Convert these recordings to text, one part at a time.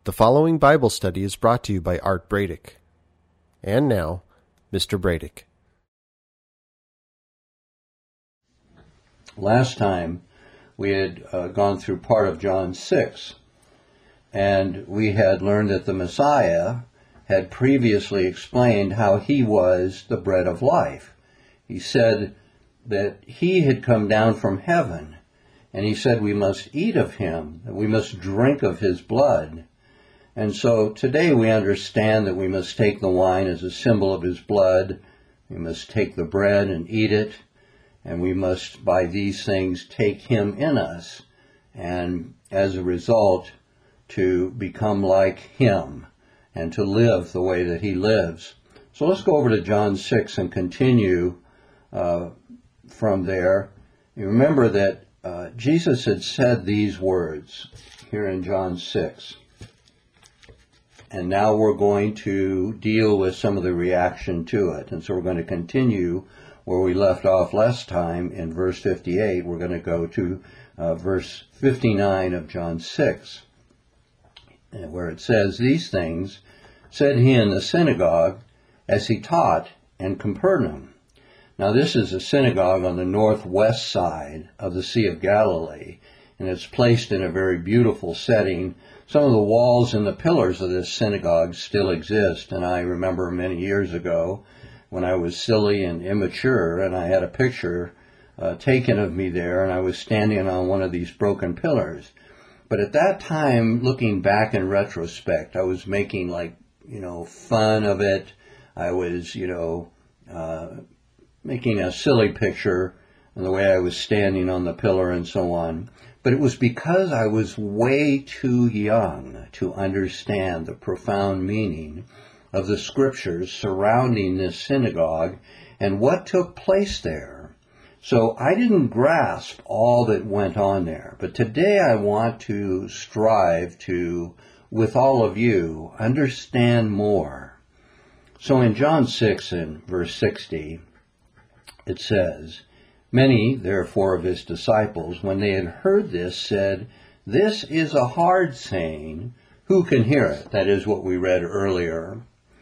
The following Bible study is brought to you by Art Bradick. And now, Mr. Bradick. Last time, we had gone through part of John 6, and we had learned that the Messiah had previously explained how he was the bread of life. He said that he had come down from heaven, and he said we must eat of him, that we must drink of his blood. And so today we understand that we must take the wine as a symbol of his blood, we must take the bread and eat it, and we must, by these things, take him in us, and as a result, to become like him, and to live the way that he lives. So let's go over to John 6 and continue from there. You remember that Jesus had said these words here in John 6. And now we're going to deal with some of the reaction to it. And so we're going to continue where we left off last time in verse 58. We're going to go to verse 59 of John 6, where it says, "These things said he in the synagogue as he taught in Capernaum." Now this is a synagogue on the northwest side of the Sea of Galilee, and it's placed in a very beautiful setting. Some of the walls and the pillars of this synagogue still exist, and I remember many years ago when I was silly and immature, and I had a picture taken of me there, and I was standing on one of these broken pillars. But at that time, looking back in retrospect, I was making fun of it. I was, making a silly picture and the way I was standing on the pillar and so on. But it was because I was way too young to understand the profound meaning of the scriptures surrounding this synagogue and what took place there. So I didn't grasp all that went on there. But today I want to strive to, with all of you, understand more. So in John 6 and verse 60, it says, "Many, therefore, of his disciples, when they had heard this, said, 'This is a hard saying. Who can hear it?'" That is what we read earlier.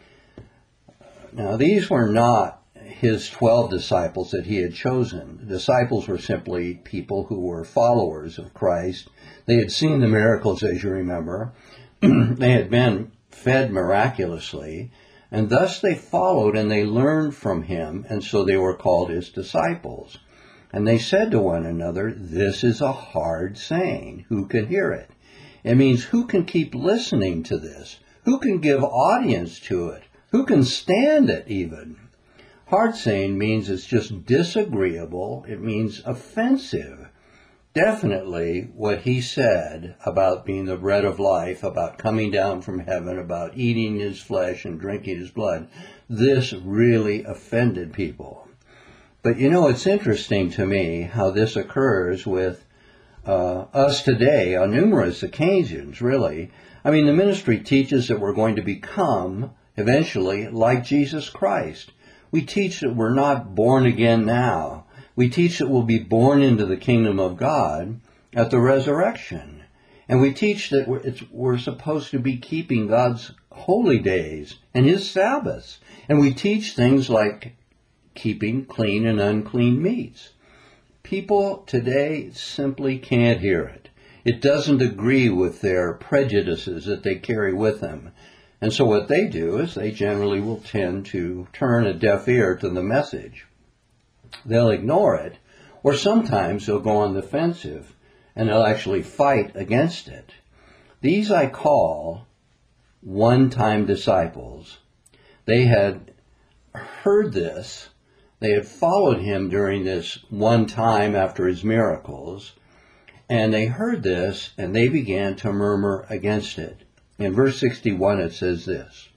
Now, these were not his 12 disciples that he had chosen. The disciples were simply people who were followers of Christ. They had seen the miracles, as you remember. They had been fed miraculously, and thus they followed and they learned from him, and so they were called his disciples. And they said to one another, "This is a hard saying. Who can hear it?" It means who can keep listening to this? Who can give audience to it? Who can stand it even? Hard saying means it's just disagreeable. It means offensive. Definitely what he said about being the bread of life, about coming down from heaven, about eating his flesh and drinking his blood, this really offended people. But it's interesting to me how this occurs with us today on numerous occasions, really. I mean, the ministry teaches that we're going to become, eventually, like Jesus Christ. We teach that we're not born again now. We teach that we'll be born into the kingdom of God at the resurrection. And we teach that we're supposed to be keeping God's holy days and his Sabbaths. And we teach things like keeping clean and unclean meats. People today simply can't hear it. It doesn't agree with their prejudices that they carry with them. And so what they do is they generally will tend to turn a deaf ear to the message. They'll ignore it, or sometimes they'll go on the defensive and they'll actually fight against it. These I call one-time disciples. They had heard this. They had followed him during this one time after his miracles, and they heard this, and they began to murmur against it. In verse 61 it says this,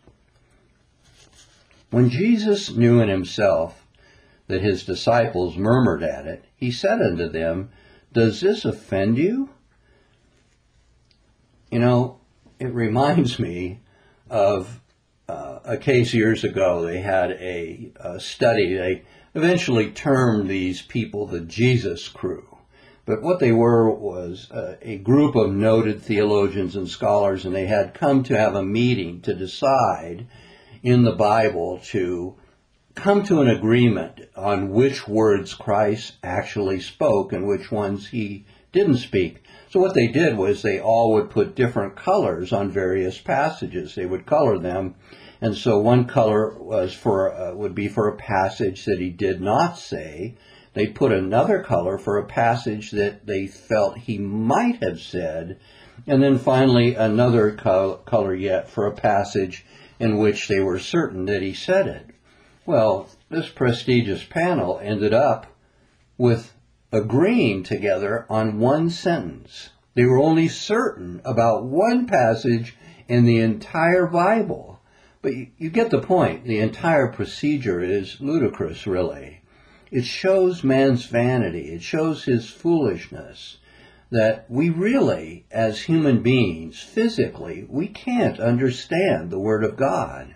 "When Jesus knew in himself that his disciples murmured at it, he said unto them, 'Does this offend you?'" It reminds me of a case years ago. They had a study. They eventually termed these people the Jesus crew. But what they were was a group of noted theologians and scholars, and they had come to have a meeting to decide in the Bible to come to an agreement on which words Christ actually spoke and which ones he didn't speak. So what they did was they all would put different colors on various passages. They would color them, and so one color was would be for a passage that he did not say. They put another color for a passage that they felt he might have said, and then finally another color yet for a passage in which they were certain that he said it. Well, this prestigious panel ended up with agreeing together on one sentence. They were only certain about one passage in the entire Bible. But you get the point. The entire procedure is ludicrous, really. It shows man's vanity. It shows his foolishness, that we really, as human beings, physically, we can't understand the Word of God.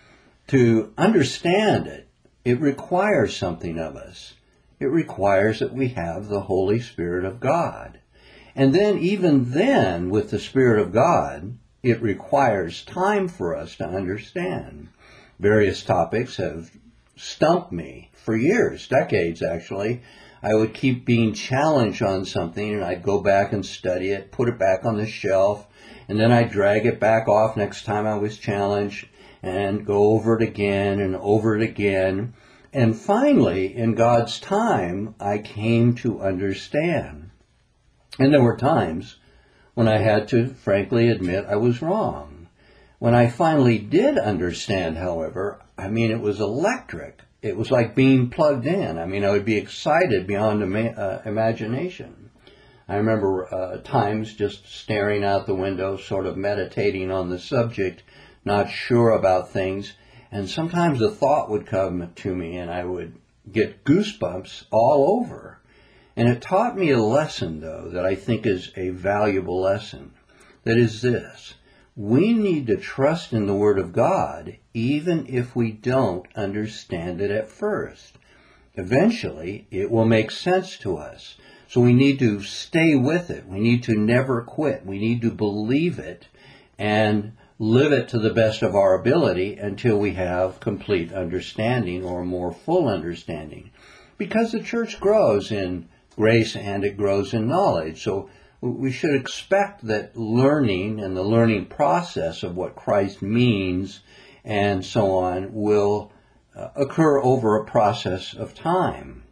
To understand it, it requires something of us. It requires that we have the Holy Spirit of God. And then, even then, with the Spirit of God, it requires time for us to understand. Various topics have stumped me for years, decades actually. I would keep being challenged on something, and I'd go back and study it, put it back on the shelf, and then I'd drag it back off next time I was challenged, and go over it again and over it again. And finally, in God's time, I came to understand. And there were times when I had to frankly admit I was wrong. When I finally did understand, however, it was electric. It was like being plugged in. I would be excited beyond imagination. I remember times just staring out the window, sort of meditating on the subject, not sure about things, and sometimes a thought would come to me and I would get goosebumps all over. And it taught me a lesson, though, that I think is a valuable lesson. That is this: we need to trust in the Word of God even if we don't understand it at first. Eventually, it will make sense to us. So we need to stay with it. We need to never quit. We need to believe it and live it to the best of our ability until we have complete understanding or more full understanding. Because the church grows in grace and it grows in knowledge. So we should expect that learning and the learning process of what Christ means and so on will occur over a process of time.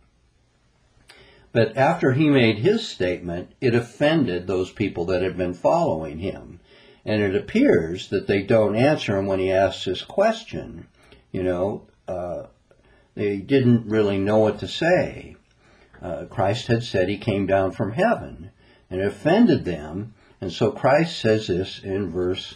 But after he made his statement, it offended those people that had been following him. And it appears that they don't answer him when he asks his question. They didn't really know what to say. Christ had said he came down from heaven, and it offended them. And so Christ says this in verse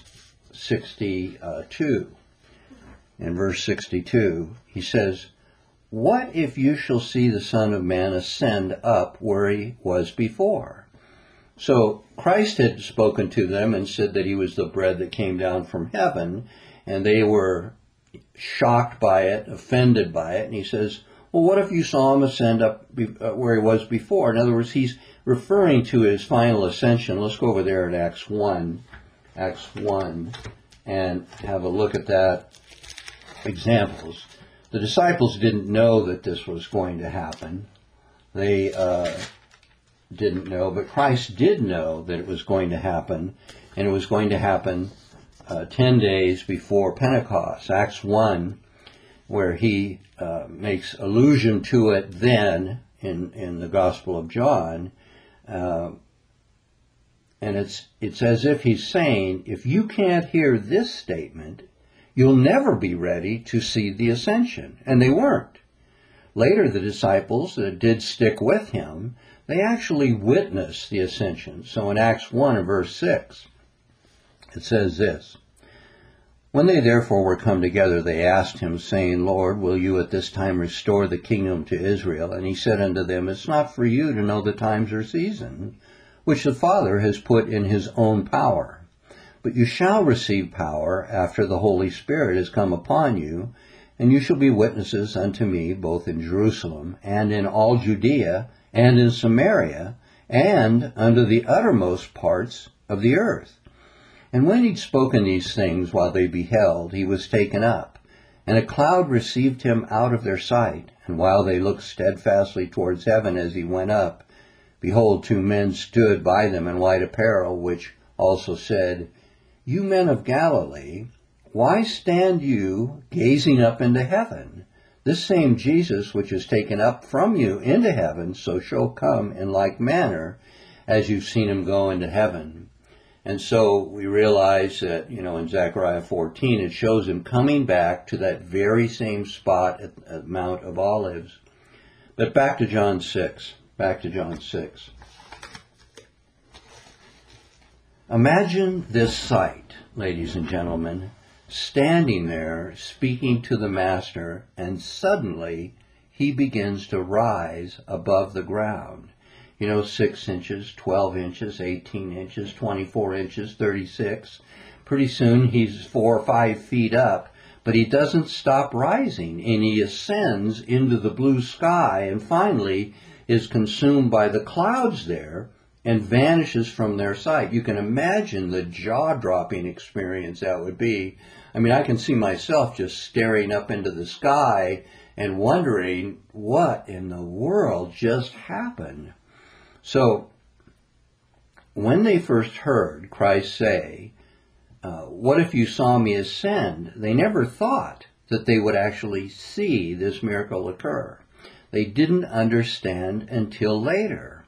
62. In verse 62, he says, "What if you shall see the Son of Man ascend up where he was before?" So Christ had spoken to them and said that he was the bread that came down from heaven, and they were shocked by it, offended by it. And he says, well, what if you saw him ascend up where he was before? In other words, he's referring to his final ascension. Let's go over there at Acts 1, and have a look at that examples. The disciples didn't know that this was going to happen. They didn't know, but Christ did know that it was going to happen, and it was going to happen 10 days before Pentecost. Acts 1, where he makes allusion to it then in the Gospel of John, and it's as if he's saying, if you can't hear this statement, you'll never be ready to see the ascension. And they weren't. Later, the disciples that did stick with him, they actually witnessed the ascension. So in Acts 1 and verse 6, it says this, "When they therefore were come together, they asked him, saying, Lord, will you at this time restore the kingdom to Israel? And he said unto them, It's not for you to know the times or season, which the Father has put in his own power. But you shall receive power after the Holy Spirit is come upon you, and you shall be witnesses unto me both in Jerusalem and in all Judea and in Samaria and unto the uttermost parts of the earth. And when he'd spoken these things while they beheld, he was taken up, and a cloud received him out of their sight. And while they looked steadfastly towards heaven as he went up, behold, two men stood by them in white apparel, which also said, You men of Galilee, why stand you gazing up into heaven? This same Jesus which is taken up from you into heaven, so shall come in like manner as you've seen him go into heaven. And so we realize that, in Zechariah 14, it shows him coming back to that very same spot at Mount of Olives. But back to John 6. Imagine this sight, ladies and gentlemen, standing there speaking to the Master, and suddenly he begins to rise above the ground. 6 inches, 12 inches, 18 inches, 24 inches, 36. Pretty soon he's 4 or 5 feet up, but he doesn't stop rising, and he ascends into the blue sky and finally is consumed by the clouds there and vanishes from their sight. You can imagine the jaw-dropping experience that would be. I can see myself just staring up into the sky and wondering what in the world just happened. So, when they first heard Christ say, what if you saw me ascend? They never thought that they would actually see this miracle occur. They didn't understand until later.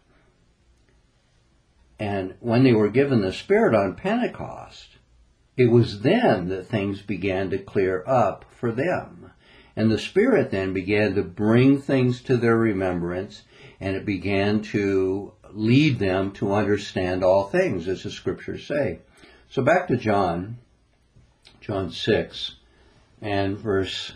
And when they were given the Spirit on Pentecost, it was then that things began to clear up for them. And the Spirit then began to bring things to their remembrance, and it began to lead them to understand all things, as the Scriptures say. So back to John 6 and verse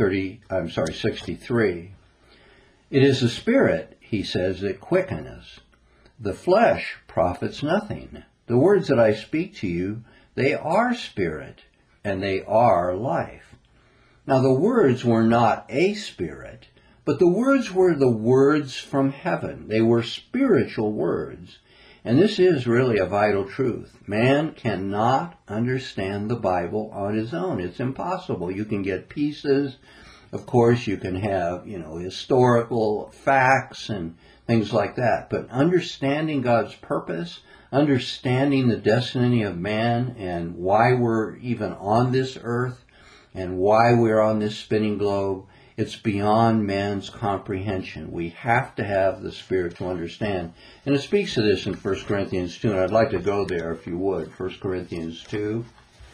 63. It is the Spirit, he says, that quickeneth. The flesh profits nothing. The words that I speak to you, they are spirit, and they are life. Now the words were not a spirit, but the words were the words from heaven. They were spiritual words. And this is really a vital truth. Man cannot understand the Bible on his own. It's impossible. You can get pieces. Of course, you can have, historical facts and things like that. But understanding God's purpose, understanding the destiny of man and why we're even on this earth and why we're on this spinning globe, it's beyond man's comprehension. We have to have the Spirit to understand. And it speaks to this in 1 Corinthians 2, and I'd like to go there if you would. 1 Corinthians 2.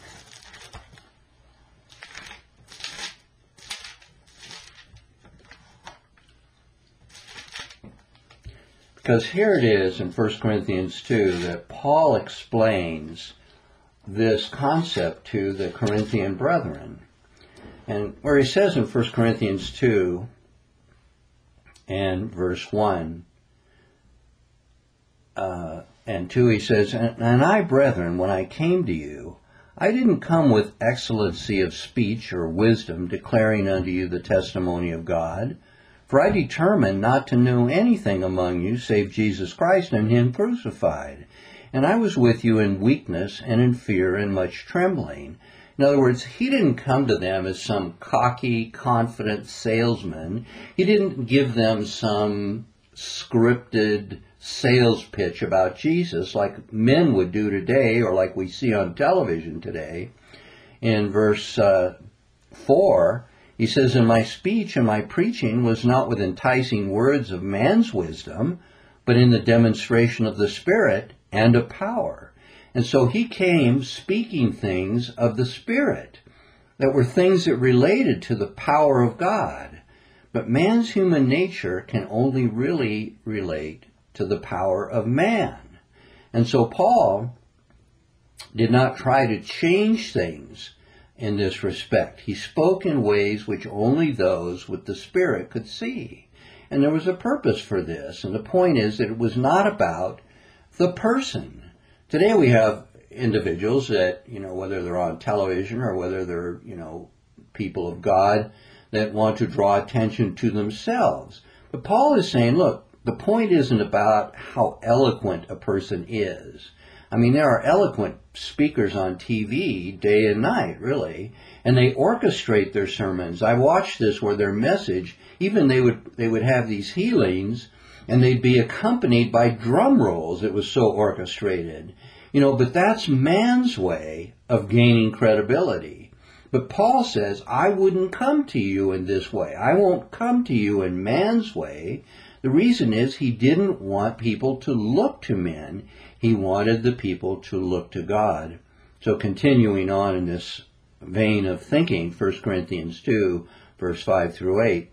Because here it is in 1 Corinthians 2 that Paul explains this concept to the Corinthian brethren. And where he says in 1 Corinthians 2 and verse 1 and 2, he says, And I, brethren, when I came to you, I didn't come with excellency of speech or wisdom, declaring unto you the testimony of God. For I determined not to know anything among you save Jesus Christ and him crucified. And I was with you in weakness and in fear and much trembling. In other words, he didn't come to them as some cocky, confident salesman. He didn't give them some scripted sales pitch about Jesus like men would do today or like we see on television today. In verse 4, he says, And my speech and my preaching was not with enticing words of man's wisdom, but in the demonstration of the Spirit and of power. And so he came speaking things of the Spirit that were things that related to the power of God. But man's human nature can only really relate to the power of man. And so Paul did not try to change things in this respect. He spoke in ways which only those with the Spirit could see. And there was a purpose for this. And the point is that it was not about the person. Today we have individuals that, whether they're on television or whether they're, people of God that want to draw attention to themselves. But Paul is saying, look, the point isn't about how eloquent a person is. I mean, there are eloquent speakers on TV day and night, really, and they orchestrate their sermons. I watched this where their message, even they would have these healings, and they'd be accompanied by drum rolls. It was so orchestrated. But that's man's way of gaining credibility. But Paul says, I wouldn't come to you in this way. I won't come to you in man's way. The reason is he didn't want people to look to men. He wanted the people to look to God. So continuing on in this vein of thinking, 1 Corinthians 2, verse 5 through 8,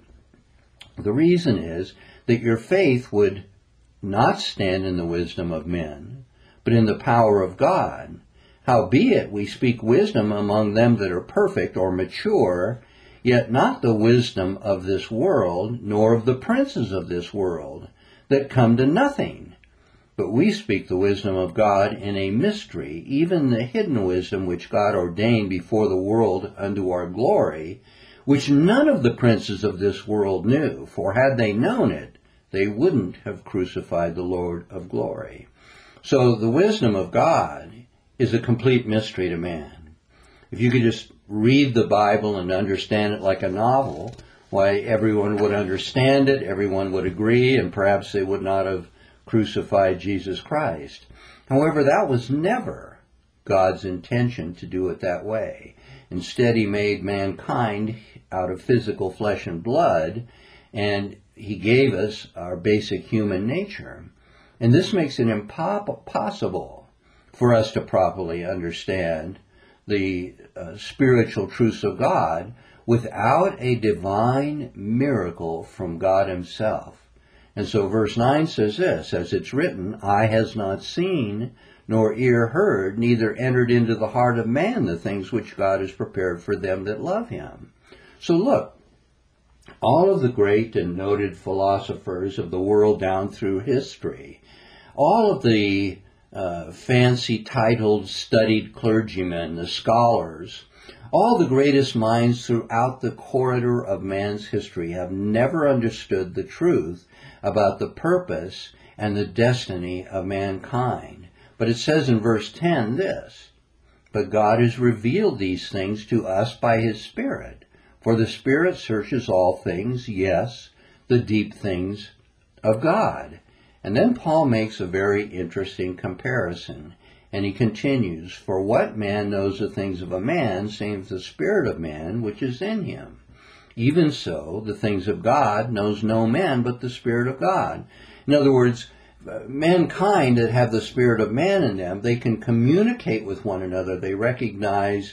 the reason is that your faith would not stand in the wisdom of men, but in the power of God. Howbeit we speak wisdom among them that are perfect or mature, yet not the wisdom of this world, nor of the princes of this world, that come to nothing. But we speak the wisdom of God in a mystery, even the hidden wisdom which God ordained before the world unto our glory, which none of the princes of this world knew, for had they known it, they wouldn't have crucified the Lord of glory. So the wisdom of God is a complete mystery to man. If you could just read the Bible and understand it like a novel, why, everyone would understand it, everyone would agree, and perhaps they would not have crucified Jesus Christ. However, that was never God's intention to do it that way. Instead, he made mankind out of physical flesh and blood, and he gave us our basic human nature. And this makes it impossible for us to properly understand the spiritual truths of God without a divine miracle from God himself. And so verse 9 says this, as it's written, eye has not seen, nor ear heard, neither entered into the heart of man the things which God has prepared for them that love him. So look, all of the great and noted philosophers of the world down through history, all of the fancy titled studied clergymen, the scholars, all the greatest minds throughout the corridor of man's history have never understood the truth about the purpose and the destiny of mankind. But it says in verse 10 this, but God has revealed these things to us by his Spirit. For the Spirit searches all things, yes, the deep things of God. And then Paul makes a very interesting comparison. And he continues, for what man knows the things of a man, save the spirit of man which is in him? Even so, the things of God knows no man but the Spirit of God. In other words, mankind that have the spirit of man in them, they can communicate with one another. They recognize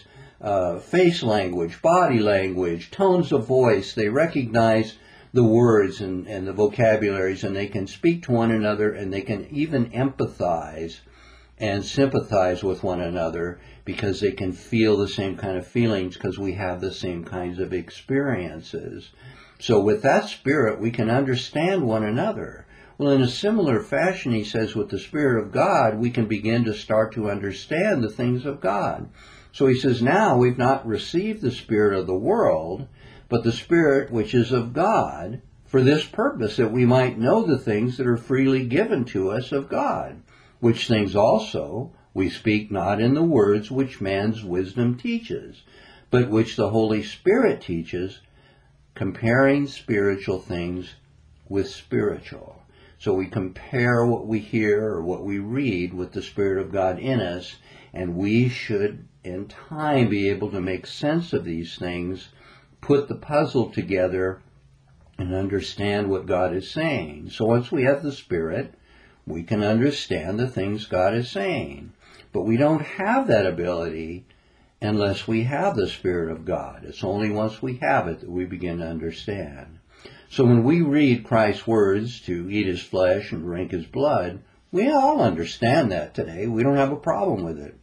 face language, body language, tones of voice. They recognize the words and the vocabularies, and they can speak to one another, and they can even empathize and sympathize with one another because they can feel the same kind of feelings because we have the same kinds of experiences. So with that spirit, we can understand one another. Well, in a similar fashion, he says, with the Spirit of God, we can begin to start to understand the things of God. So he says, now we've not received the spirit of the world, but the Spirit which is of God, for this purpose, that we might know the things that are freely given to us of God, which things also we speak not in the words which man's wisdom teaches, but which the Holy Spirit teaches, comparing spiritual things with spiritual. So we compare what we hear or what we read with the Spirit of God in us, and we should in time be able to make sense of these things, put the puzzle together, and understand what God is saying. So once we have the Spirit, we can understand the things God is saying. But we don't have that ability unless we have the Spirit of God. It's only once we have it that we begin to understand. So when we read Christ's words to eat his flesh and drink his blood, we all understand that today. We don't have a problem with it.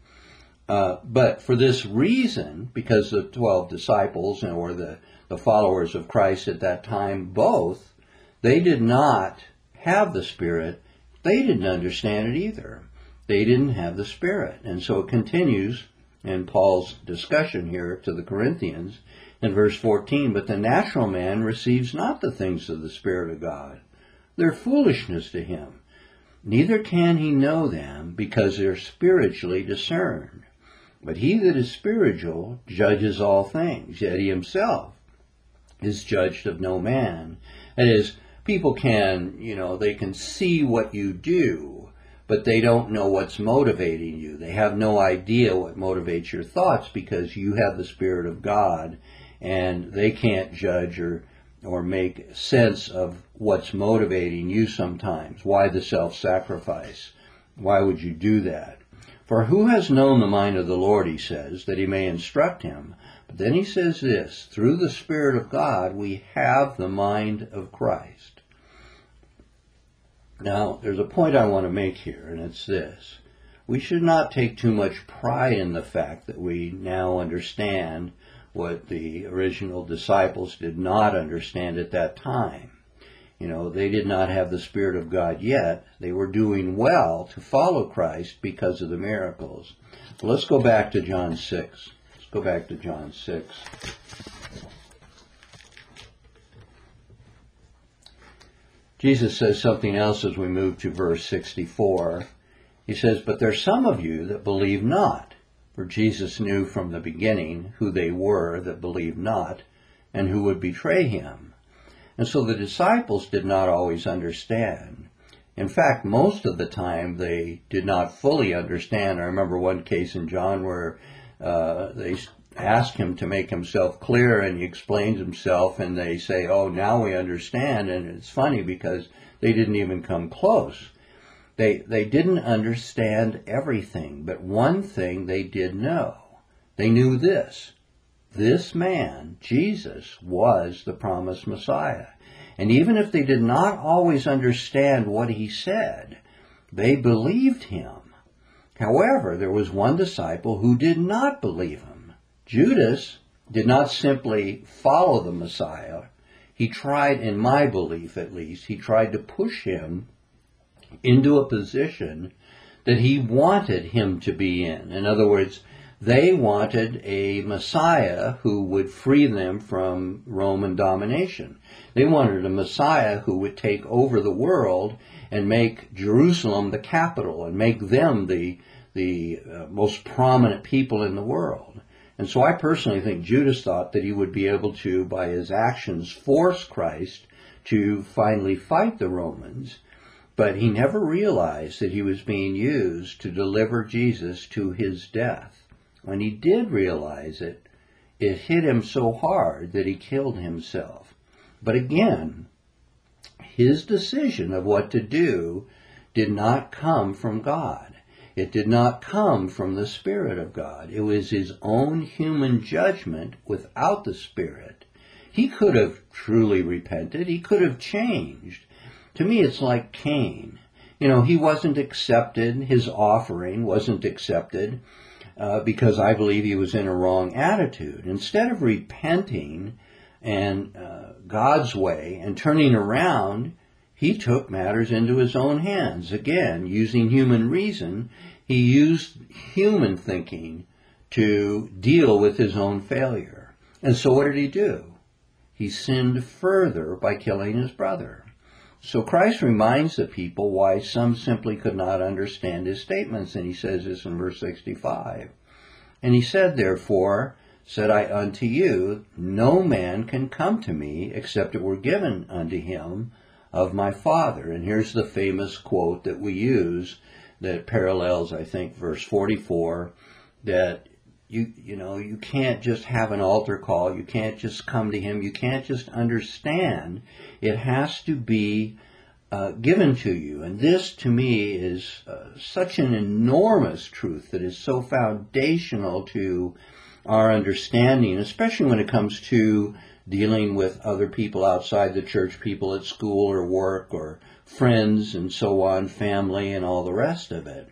But for this reason, because the 12 disciples or the followers of Christ at that time, both, they did not have the Spirit. They didn't understand it either. They didn't have the Spirit. And so it continues in Paul's discussion here to the Corinthians in verse 14, but the natural man receives not the things of the Spirit of God, They're foolishness to him. Neither can he know them, because they're spiritually discerned. But he that is spiritual judges all things, yet he himself is judged of no man. That is, people can, they can see what you do, but they don't know what's motivating you. They have no idea what motivates your thoughts, because you have the Spirit of God, and they can't judge or make sense of what's motivating you sometimes. Why the self-sacrifice? Why would you do that? For who has known the mind of the Lord, he says, that he may instruct him? But then he says this, through the Spirit of God, we have the mind of Christ. Now, there's a point I want to make here, and it's this. We should not take too much pride in the fact that we now understand what the original disciples did not understand at that time. They did not have the Spirit of God yet. They were doing well to follow Christ because of the miracles. Well, let's go back to John 6. Let's go back to John 6. Jesus says something else as we move to verse 64. He says, but there's some of you that believe not. For Jesus knew from the beginning who they were that believed not, and who would betray him. And so the disciples did not always understand. In fact, most of the time they did not fully understand. I remember one case in John where they asked him to make himself clear, and he explains himself, and they say, oh, now we understand. And it's funny because they didn't even come close. They didn't understand everything, but one thing they did know. They knew this. This man, Jesus, was the promised Messiah. And even if they did not always understand what he said, they believed him. However, there was one disciple who did not believe him. Judas did not simply follow the Messiah. He tried, in my belief at least, he tried to push him into a position that he wanted him to be in. In other words, they wanted a Messiah who would free them from Roman domination. They wanted a Messiah who would take over the world and make Jerusalem the capital and make them the most prominent people in the world. And so I personally think Judas thought that he would be able to, by his actions, force Christ to finally fight the Romans. But he never realized that he was being used to deliver Jesus to his death. When he did realize it, it hit him so hard that he killed himself. But again, his decision of what to do did not come from God. It did not come from the Spirit of God. It was his own human judgment without the Spirit. He could have truly repented. He could have changed. To me, it's like Cain. He wasn't accepted. His offering wasn't accepted because I believe he was in a wrong attitude. Instead of repenting and God's way and turning around, he took matters into his own hands. Again, using human reason, he used human thinking to deal with his own failure. And so what did he do? He sinned further by killing his brother. So Christ reminds the people why some simply could not understand his statements, and he says this in verse 65. And he said, therefore, said I unto you, no man can come to me except it were given unto him of my Father. And here's the famous quote that we use that parallels, I think, verse 44, that you can't just have an altar call. You can't just come to him. You can't just understand. It has to be given to you. And this, to me, is such an enormous truth that is so foundational to our understanding, especially when it comes to dealing with other people outside the church, people at school or work or friends and so on, family and all the rest of it.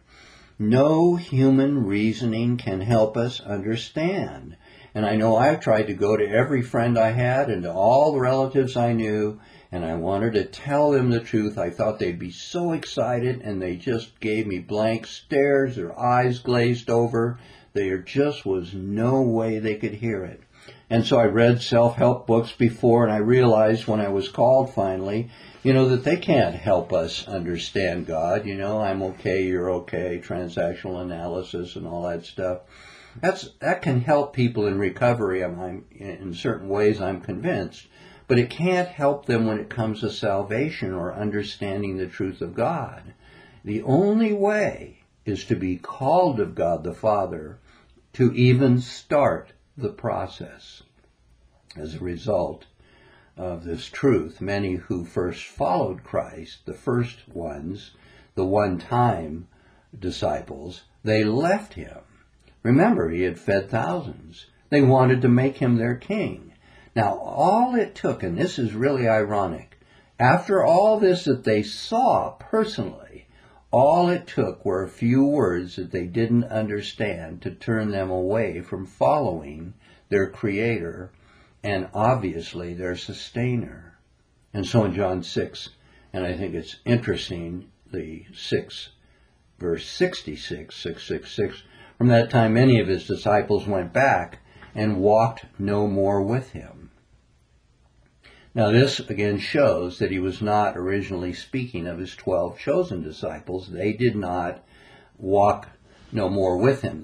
No human reasoning can help us understand. And I know I've tried to go to every friend I had and to all the relatives I knew, and I wanted to tell them the truth. I thought they'd be so excited, and they just gave me blank stares, their eyes glazed over. There just was no way they could hear it. And so I read self-help books before, and I realized when I was called finally, that they can't help us understand God. I'm okay, you're okay, transactional analysis and all that stuff. That can help people in recovery. In certain ways, I'm convinced. But it can't help them when it comes to salvation or understanding the truth of God. The only way is to be called of God the Father to even start the process. As a result of this truth, many who first followed Christ, the first ones, the one-time disciples, they left him. Remember, he had fed thousands. They wanted to make him their king. Now, all it took, and this is really ironic, after all this that they saw personally, all it took were a few words that they didn't understand to turn them away from following their Creator and obviously their Sustainer. And so in John 6, and I think it's interesting, the 6, verse 66, 666, from that time many of his disciples went back and walked no more with him. Now this again shows that he was not originally speaking of his 12 chosen disciples. They did not walk no more with him.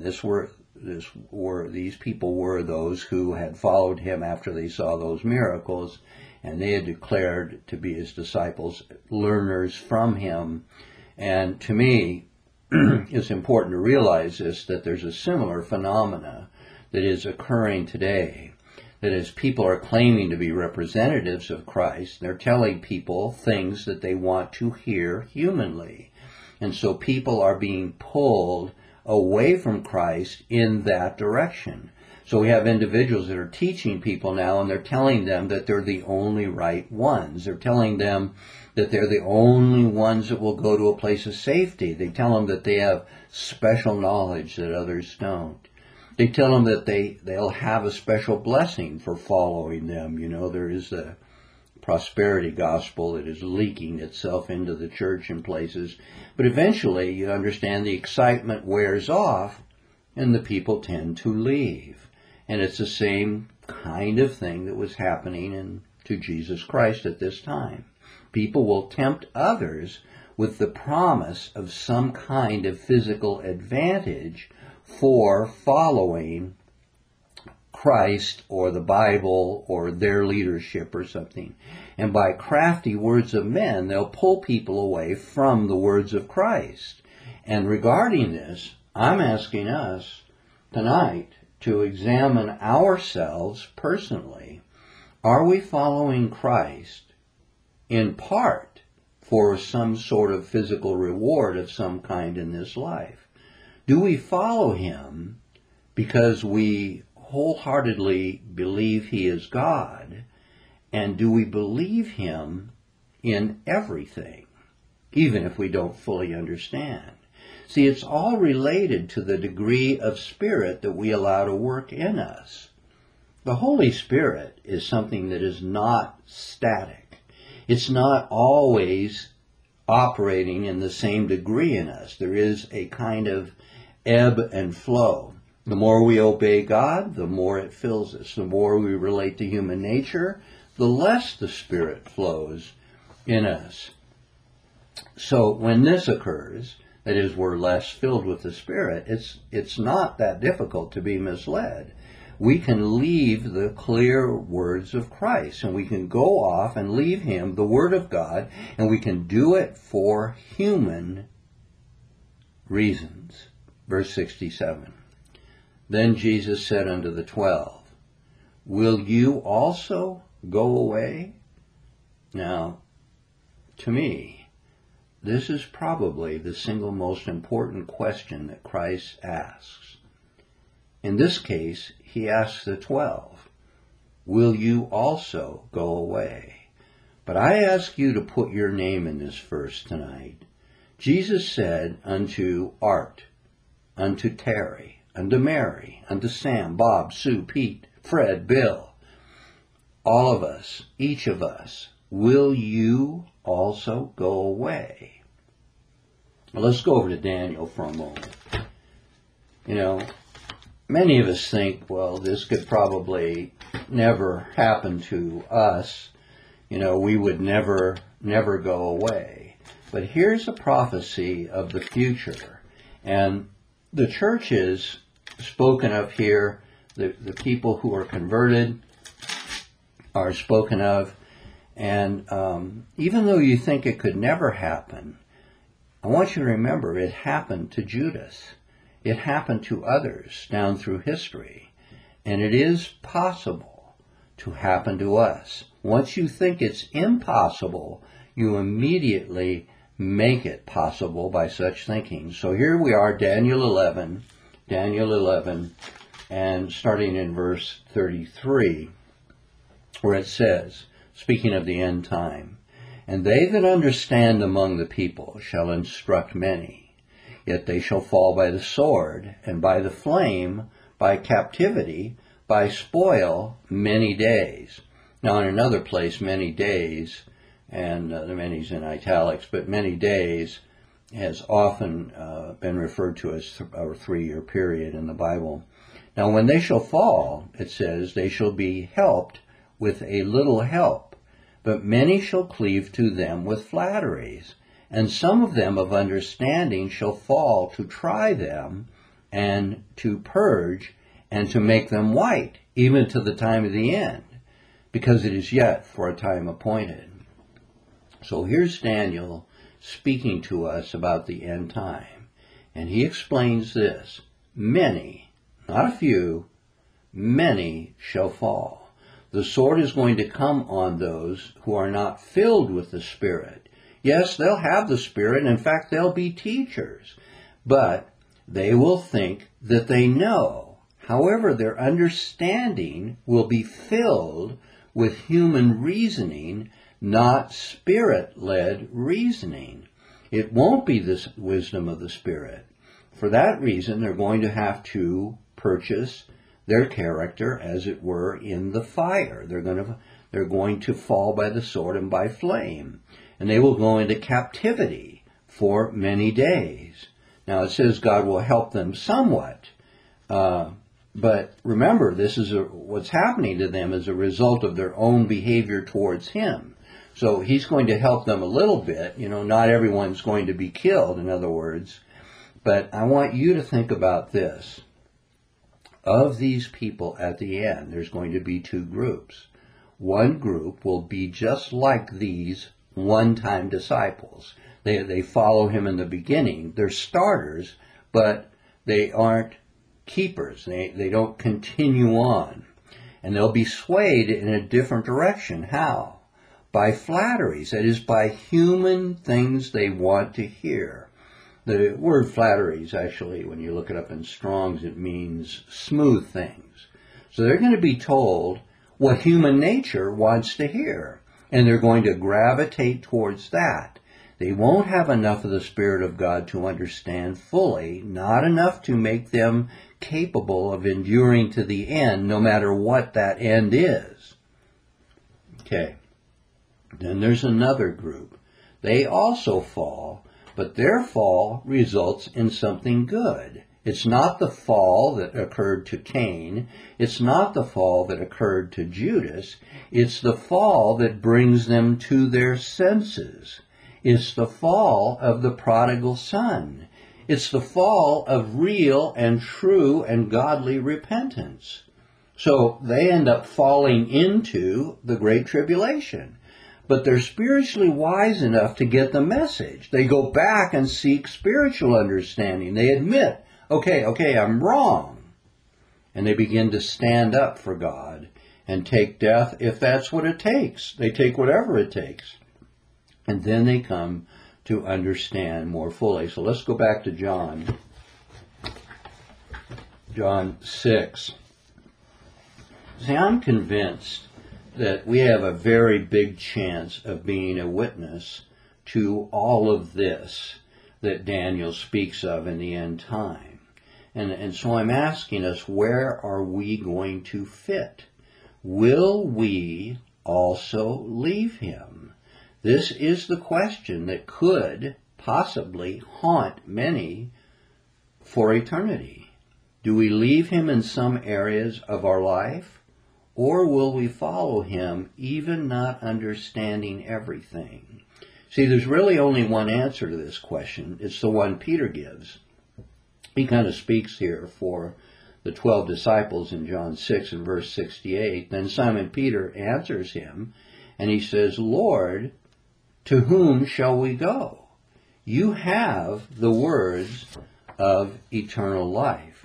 These people were those who had followed him after they saw those miracles, and they had declared to be his disciples, learners from him. And to me, it's important to realize this, that there's a similar phenomena that is occurring today. That as people are claiming to be representatives of Christ, they're telling people things that they want to hear humanly. And so people are being pulled away from Christ in that direction. So we have individuals that are teaching people now, and they're telling them that they're the only right ones. They're telling them that they're the only ones that will go to a place of safety. They tell them that they have special knowledge that others don't. They tell them that they'll have a special blessing for following them. There is a prosperity gospel that is leaking itself into the church in places. But eventually, you understand, the excitement wears off and the people tend to leave. And it's the same kind of thing that was happening to Jesus Christ at this time. People will tempt others with the promise of some kind of physical advantage for following Christ or the Bible or their leadership or something. And by crafty words of men, they'll pull people away from the words of Christ. And regarding this, I'm asking us tonight to examine ourselves personally. Are we following Christ in part for some sort of physical reward of some kind in this life? Do we follow him because we wholeheartedly believe he is God? And do we believe him in everything, even if we don't fully understand? See, it's all related to the degree of spirit that we allow to work in us. The Holy Spirit is something that is not static. It's not always operating in the same degree in us. There is a kind of ebb and flow. The more we obey God, the more it fills us. The more we relate to human nature, the less the Spirit flows in us. So when this occurs, that is, we're less filled with the Spirit, it's not that difficult to be misled. We can leave the clear words of Christ, and we can go off and leave him, the Word of God, and we can do it for human reasons. Verse 67, Then Jesus said unto the 12, Will you also go away? Now, to me, this is probably the single most important question that Christ asks. In this case, he asks the 12, Will you also go away? But I ask you to put your name in this verse tonight. Jesus said unto Art, unto Terry, unto Mary, unto Sam, Bob, Sue, Pete, Fred, Bill, all of us, each of us, will you also go away? Well, let's go over to Daniel for a moment. many of us think, well, this could probably never happen to us. We would never go away. But here's a prophecy of the future. And the church is spoken of here. The people who are converted are spoken of. And even though you think it could never happen, I want you to remember it happened to Judas. It happened to others down through history. And it is possible to happen to us. Once you think it's impossible, you immediately make it possible by such thinking. So here we are, Daniel 11, and starting in verse 33, where it says, speaking of the end time, "And they that understand among the people shall instruct many, yet they shall fall by the sword, and by the flame, by captivity, by spoil, many days." Now in another place, many days, and the many's in italics, but many days has often been referred to as a 3-year period in the Bible. Now when they shall fall, it says, they shall be helped with a little help, but many shall cleave to them with flatteries, and some of them of understanding shall fall to try them, and to purge, and to make them white, even to the time of the end, because it is yet for a time appointed. So here's Daniel speaking to us about the end time, and he explains this: many, not a few, many shall fall. The sword is going to come on those who are not filled with the Spirit. Yes, they'll have the Spirit. In fact, they'll be teachers. But they will think that they know. However, their understanding will be filled with human reasoning, not Spirit-led reasoning. It won't be the wisdom of the Spirit. For that reason, they're going to have to purchase their character, as it were, in the fire. They're going to fall by the sword and by flame. And they will go into captivity for many days. Now it says God will help them somewhat. But remember, this is what's happening to them as a result of their own behavior towards Him. So He's going to help them a little bit. Not everyone's going to be killed, in other words. But I want you to think about this. Of these people at the end, there's going to be 2 groups. One group will be just like these one-time disciples. They follow Him in the beginning. They're starters, but they aren't keepers. They don't continue on. And they'll be swayed in a different direction. How? By flatteries. That is, by human things they want to hear. The word flatteries, actually, when you look it up in Strong's, it means smooth things. So they're going to be told what human nature wants to hear, and they're going to gravitate towards that. They won't have enough of the Spirit of God to understand fully, not enough to make them capable of enduring to the end, no matter what that end is. Okay. Then there's another group. They also fall, but their fall results in something good. It's not the fall that occurred to Cain. It's not the fall that occurred to Judas. It's the fall that brings them to their senses. It's the fall of the prodigal son. It's the fall of real and true and godly repentance. So they end up falling into the Great Tribulation. But they're spiritually wise enough to get the message. They go back and seek spiritual understanding. They admit, okay, I'm wrong. And they begin to stand up for God and take death if that's what it takes. They take whatever it takes. And then they come to understand more fully. So let's go back to John 6. See, I'm convinced that we have a very big chance of being a witness to all of this that Daniel speaks of in the end time. And so I'm asking us, where are we going to fit? Will we also leave Him? This is the question that could possibly haunt many for eternity. Do we leave him in some areas of our life? Or will we follow him even not understanding everything? See, there's really only one answer to this question. It's the one Peter gives. He kind of speaks here for the 12 disciples in John 6 and verse 68. Then Simon Peter answers him, and he says, Lord, to whom shall we go? You have the words of eternal life.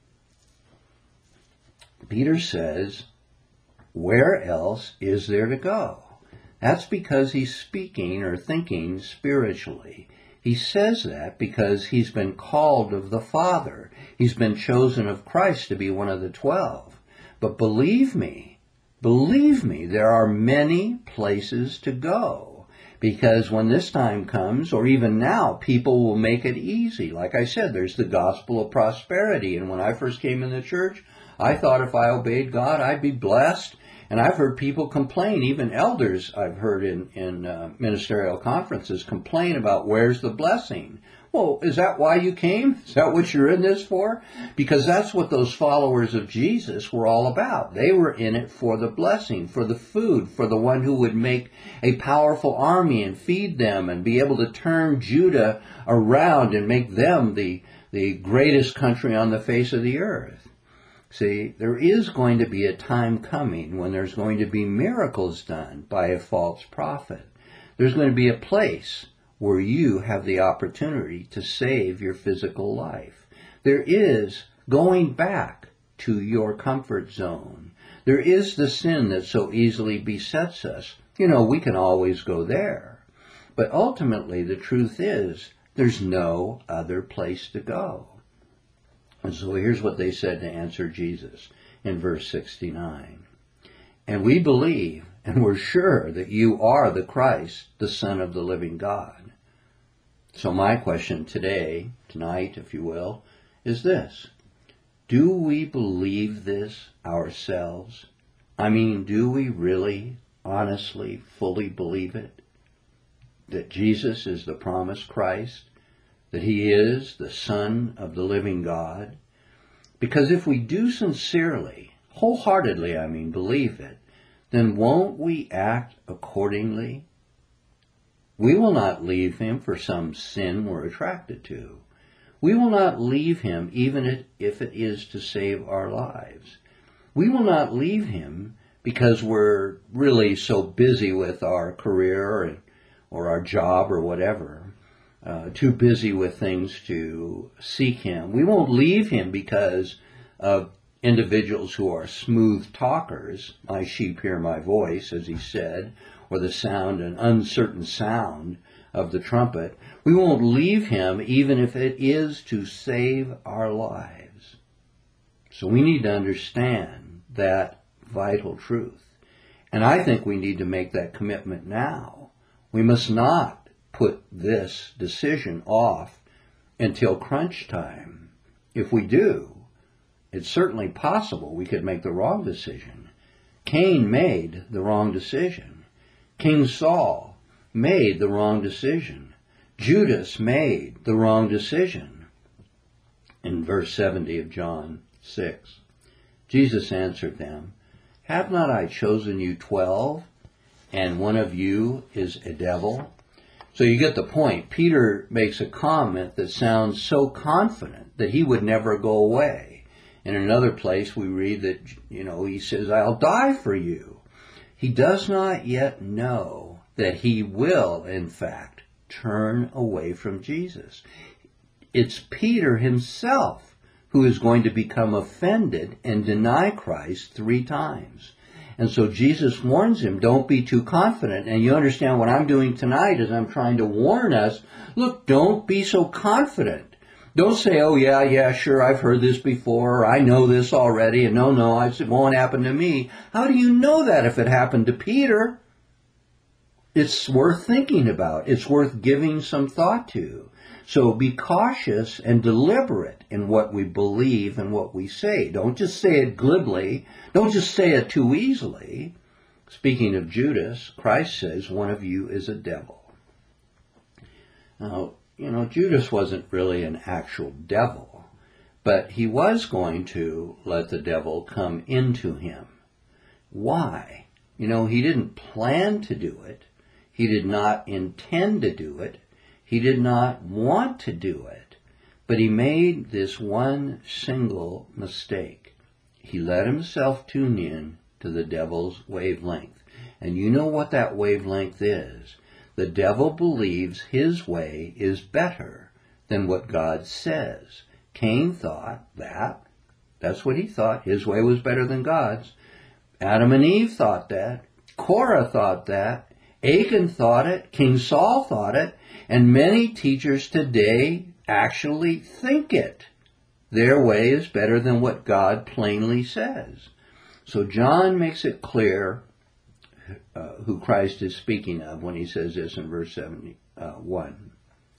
Peter says, where else is there to go? That's because he's speaking or thinking spiritually. He says that because he's been called of the Father. He's been chosen of Christ to be one of the 12. But believe me, there are many places to go. Because when this time comes, or even now, people will make it easy. Like I said, there's the gospel of prosperity. And when I first came in the church, I thought if I obeyed God, I'd be blessed. And I've heard people complain, even elders I've heard in ministerial conferences complain about where's the blessing. Well, is that why you came? Is that what you're in this for? Because that's what those followers of Jesus were all about. They were in it for the blessing, for the food, for the one who would make a powerful army and feed them and be able to turn Judah around and make them the greatest country on the face of the earth. See, there is going to be a time coming when there's going to be miracles done by a false prophet. There's going to be a place where you have the opportunity to save your physical life. There is going back to your comfort zone. There is the sin that so easily besets us. You know, we can always go there. But ultimately, the truth is, there's no other place to go. And so here's what they said to answer Jesus in verse 69. And we believe and we're sure that you are the Christ, the Son of the living God. So my question today, tonight, if you will, is this. Do we believe this ourselves? I mean, do we really, honestly, fully believe it? That Jesus is the promised Christ? That he is the Son of the living God? Because if we do sincerely, wholeheartedly, believe it, then won't we act accordingly? We will not leave him for some sin we're attracted to. We will not leave him even if it is to save our lives. We will not leave him because we're really so busy with our career or our job or whatever. Too busy with things to seek him. We won't leave him because of individuals who are smooth talkers. My sheep hear my voice, as he said, or the sound, an uncertain sound of the trumpet. We won't leave him even if it is to save our lives. So we need to understand that vital truth. And I think we need to make that commitment now. We must not put this decision off until crunch time. If we do, it's certainly possible we could make the wrong decision. Cain made the wrong decision. King Saul made the wrong decision. Judas made the wrong decision. In verse 70 of John 6, Jesus answered them, Have not I chosen you 12, and one of you is a devil? So you get the point. Peter makes a comment that sounds so confident that he would never go away. In another place we read that, he says, I'll die for you. He does not yet know that he will, in fact, turn away from Jesus. It's Peter himself who is going to become offended and deny Christ 3 times. And so Jesus warns him, don't be too confident. And you understand what I'm doing tonight is I'm trying to warn us, look, don't be so confident. Don't say, oh, yeah, sure, I've heard this before, or I know this already, and no, it won't happen to me. How do you know that if it happened to Peter? It's worth thinking about. It's worth giving some thought to. So be cautious and deliberate in what we believe and what we say. Don't just say it glibly. Don't just say it too easily. Speaking of Judas, Christ says, one of you is a devil. Now, Judas wasn't really an actual devil, But he was going to let the devil come into him. Why? You know, he didn't plan to do it. He did not intend to do it. He did not want to do it. But he made this one single mistake. He let himself tune in to the devil's wavelength. And you know what that wavelength is. The devil believes his way is better than what God says. Cain thought that. That's what he thought. His way was better than God's. Adam and Eve thought that. Korah thought that. Achan thought it. King Saul thought it. And many teachers today actually think it. Their way is better than what God plainly says. So John makes it clear who Christ is speaking of when he says this in verse 71.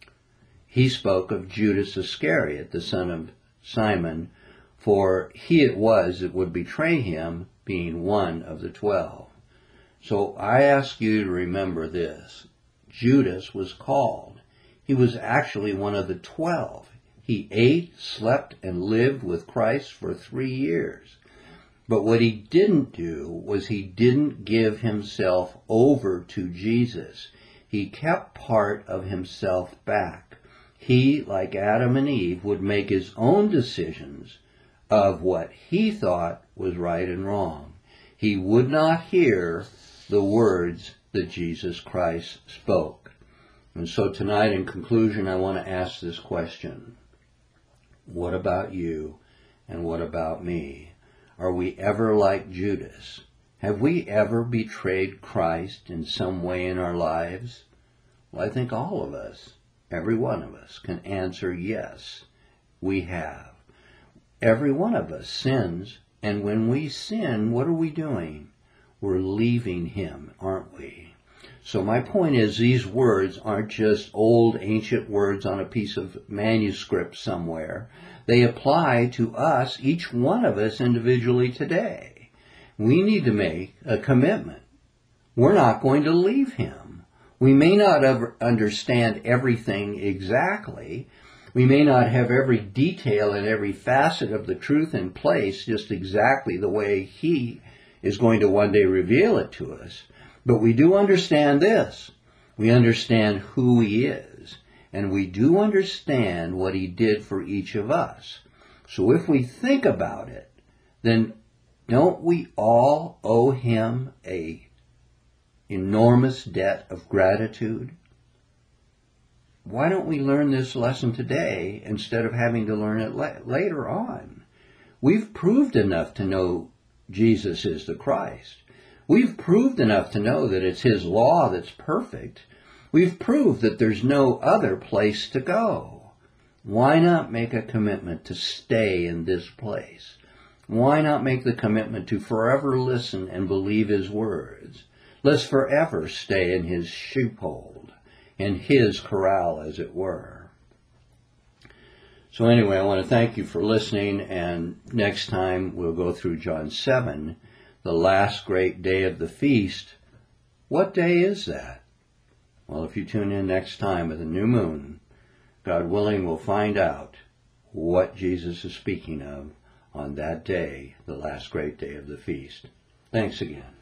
He spoke of Judas Iscariot, the son of Simon, for he it was that would betray him, being one of the 12. So I ask you to remember this. Judas was called. He was actually one of the 12. He ate, slept, and lived with Christ for 3 years. But what he didn't do was he didn't give himself over to Jesus. He kept part of himself back. He, like Adam and Eve, would make his own decisions of what he thought was right and wrong. He would not hear the words that Jesus Christ spoke. And so tonight, in conclusion, I want to ask this question. What about you and what about me? Are we ever like Judas? Have we ever betrayed Christ in some way in our lives? Well, I think all of us, every one of us, can answer yes, we have. Every one of us sins, and when we sin, what are we doing? We're leaving him, aren't we? So my point is, these words aren't just old ancient words on a piece of manuscript somewhere. They apply to us, each one of us individually today. We need to make a commitment. We're not going to leave him. We may not ever understand everything exactly. We may not have every detail and every facet of the truth in place just exactly the way he is going to one day reveal it to us. But we do understand this. We understand who he is. And we do understand what he did for each of us. So if we think about it, then don't we all owe him an enormous debt of gratitude? Why don't we learn this lesson today instead of having to learn it later on? We've proved enough to know Jesus is the Christ. We've proved enough to know that it's his law that's perfect. We've proved that there's no other place to go. Why not make a commitment to stay in this place? Why not make the commitment to forever listen and believe his words? Let's forever stay in his sheepfold, in his corral, as it were. So anyway, I want to thank you for listening, and next time we'll go through John 7, the last great day of the feast. What day is that? Well, if you tune in next time at the new moon, God willing, we'll find out what Jesus is speaking of on that day, the last great day of the feast. Thanks again.